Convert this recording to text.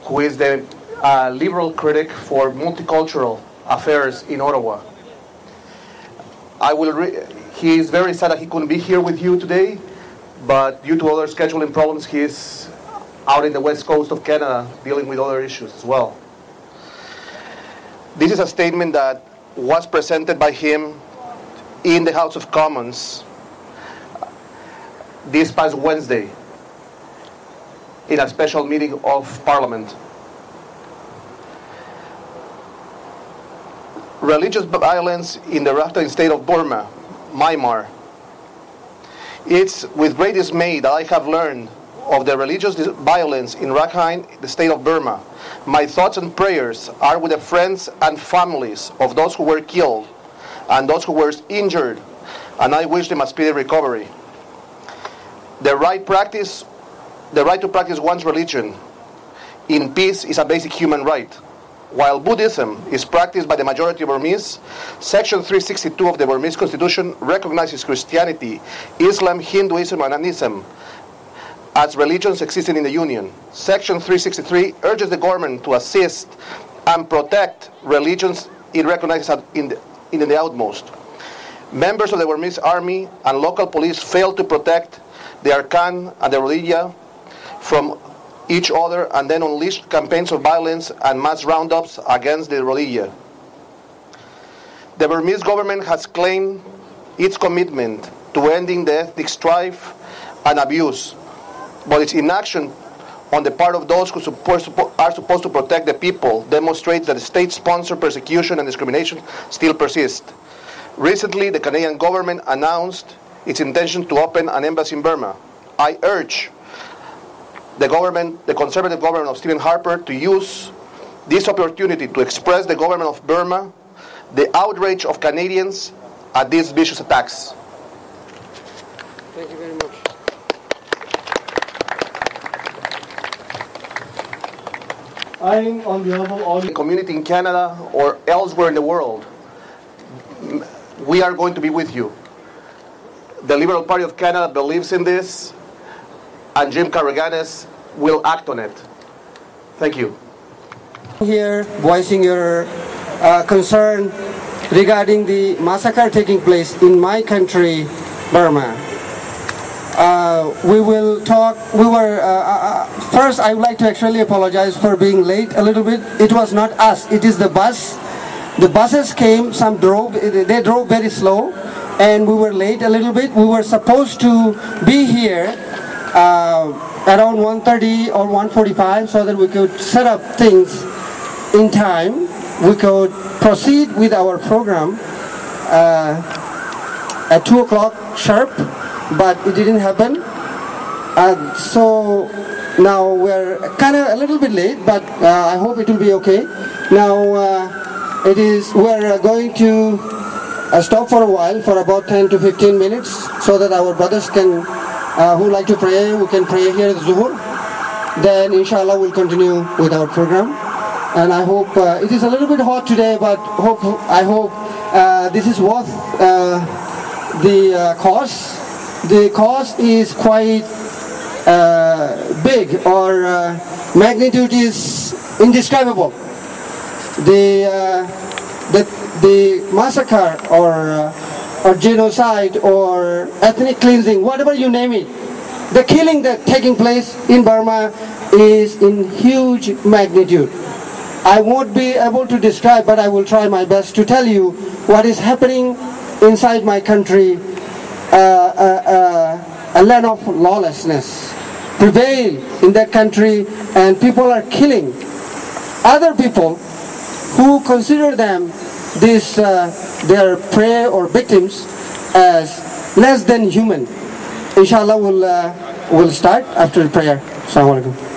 who is the liberal critic for multicultural affairs in Ottawa. He is very sad that he couldn't be here with you today, but due to other scheduling problems, he is out in the west coast of Canada dealing with other issues as well. This is a statement that was presented by him in the House of Commons this past Wednesday in a special meeting of Parliament. Religious violence in the Rakhine state of Burma, Myanmar. It's with great dismay that I have learned of the religious violence in Rakhine, the state of Burma. My thoughts and prayers are with the friends and families of those who were killed and those who were injured, and I wish them a speedy recovery. The right to practice one's religion in peace is a basic human right. While Buddhism is practiced by the majority of Burmese, Section 362 of the Burmese Constitution recognizes Christianity, Islam, Hinduism, and Animism as religions existing in the Union. Section 363 urges the government to assist and protect religions it recognizes in the utmost. Members of the Burmese army and local police failed to protect the Arkan and the Rodilla from each other, and then unleashed campaigns of violence and mass roundups against the Rodilla. The Burmese government has claimed its commitment to ending the ethnic strife and abuse, but its inaction on the part of those who are supposed to protect the people demonstrates that state-sponsored persecution and discrimination still persist. Recently, the Canadian government announced its intention to open an embassy in Burma. I urge the conservative government of Stephen Harper to use this opportunity to express the government of Burma the outrage of Canadians at these vicious attacks. Thank you very much. I'm on behalf of all the community in Canada or elsewhere in the world. We are going to be with you. The Liberal Party of Canada believes in this, and Jim Carreganes will act on it. Thank you. Here, voicing your concern regarding the massacre taking place in my country, Burma. We will talk. First, I would like to actually apologize for being late a little bit. It was not us. It is the bus. The buses came. Some drove. They drove very slow, and we were late a little bit. We were supposed to be here around 1:30 or 1:45 so that we could set up things in time. We could proceed with our program at 2 o'clock sharp, but it didn't happen. So now we're kind of a little bit late, but I hope it will be okay. Now we're going to stop for a while for about 10 to 15 minutes so that our brothers can who like to pray, we can pray here at Zuhur. Then inshallah we'll continue with our program. And I hope it is a little bit hot today, but I hope this is worth the cost. The cost is quite big, or magnitude is indescribable. The massacre or genocide or ethnic cleansing, whatever you name it, the killing that taking place in Burma is in huge magnitude. I won't be able to describe, but I will try my best to tell you what is happening inside my country. A land of lawlessness prevail in that country, and people are killing other people who consider them their prey or victims as less than human. Inshallah, we'll start after the prayer. Assalamu alaikum.